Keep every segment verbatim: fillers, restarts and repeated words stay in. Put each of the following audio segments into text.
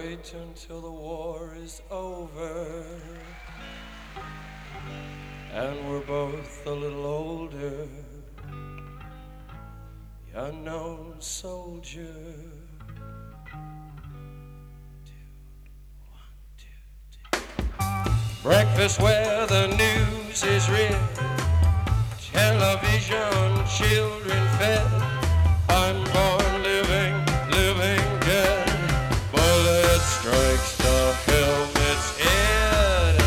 wait until the war is over and we're both a little older, the unknown soldier. Breakfast where the news is read, television, children fed, unborn living, living dead. Bullet strikes the helmet's head,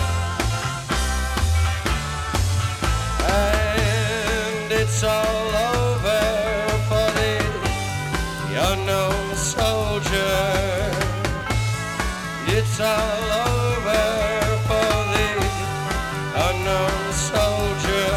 and it's all over for the unknown soldier. It's all over for the unknown soldier.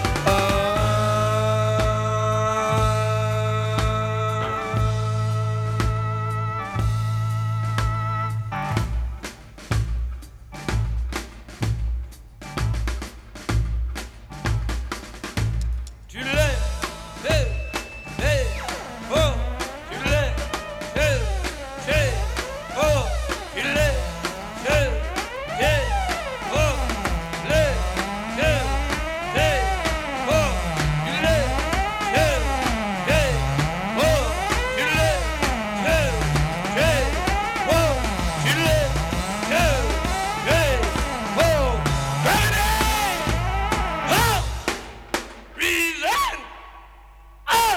To the left, hey, hey, oh, to the left, hey, hey, oh, to the left, hey, hey, oh, left, hey, hey, oh, to the left, hey, hey, oh, to the left, hey, hey, oh, to the left, hey, hey, oh, grenade, oh, reason, oh.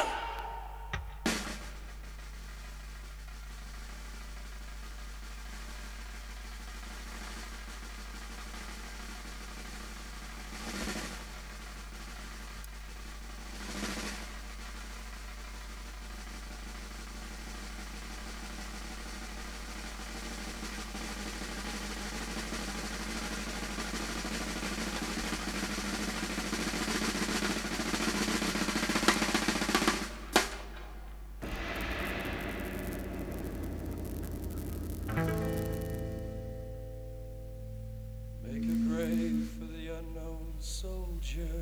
Make a grave for the unknown soldier,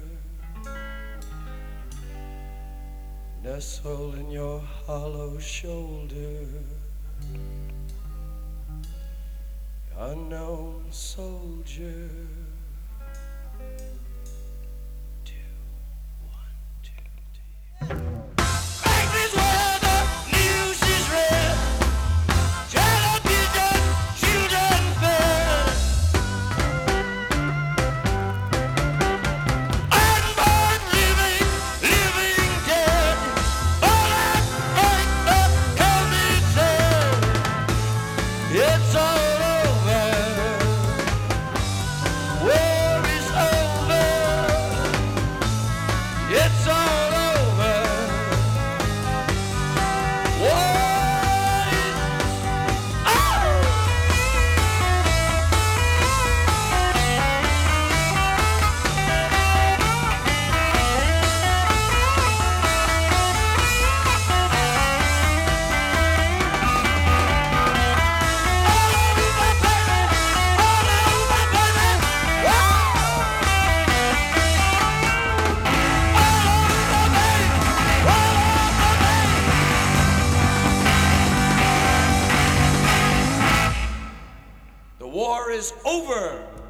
nestle in your hollow shoulder, unknown soldier. Two, one, two, three. Breakfast where the news is read, television, children fed, unborn living, living dead. Bullet break the helmet's head. It's all over. War is over. It's all over. War is over. The war is over.